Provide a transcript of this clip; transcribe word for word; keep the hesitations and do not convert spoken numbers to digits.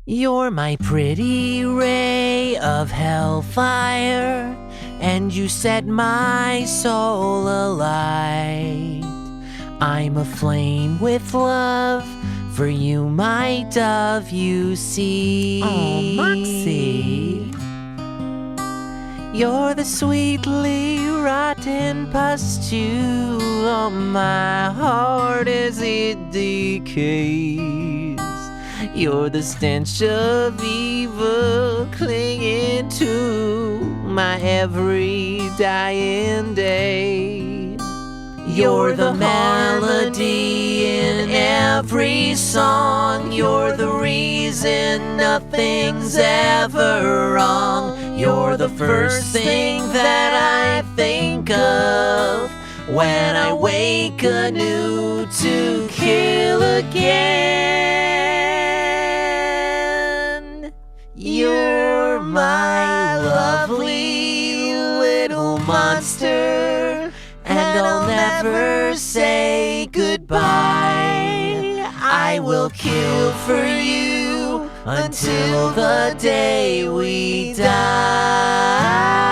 You're my pretty ray of hellfire, and you set my soul alight. I'm aflame with love for you, my dove, you see. Oh, Moxie. You're the sweetly rotten pustule on my heart as it decays. You're the stench of evil clinging to my every dying day. You're the melody in every song. You're the reason nothing's ever wrong. You're the first thing that I think of when I wake anew to kill again. You're my lovely little monster, and I'll never say goodbye. I will kill for you until the day we die.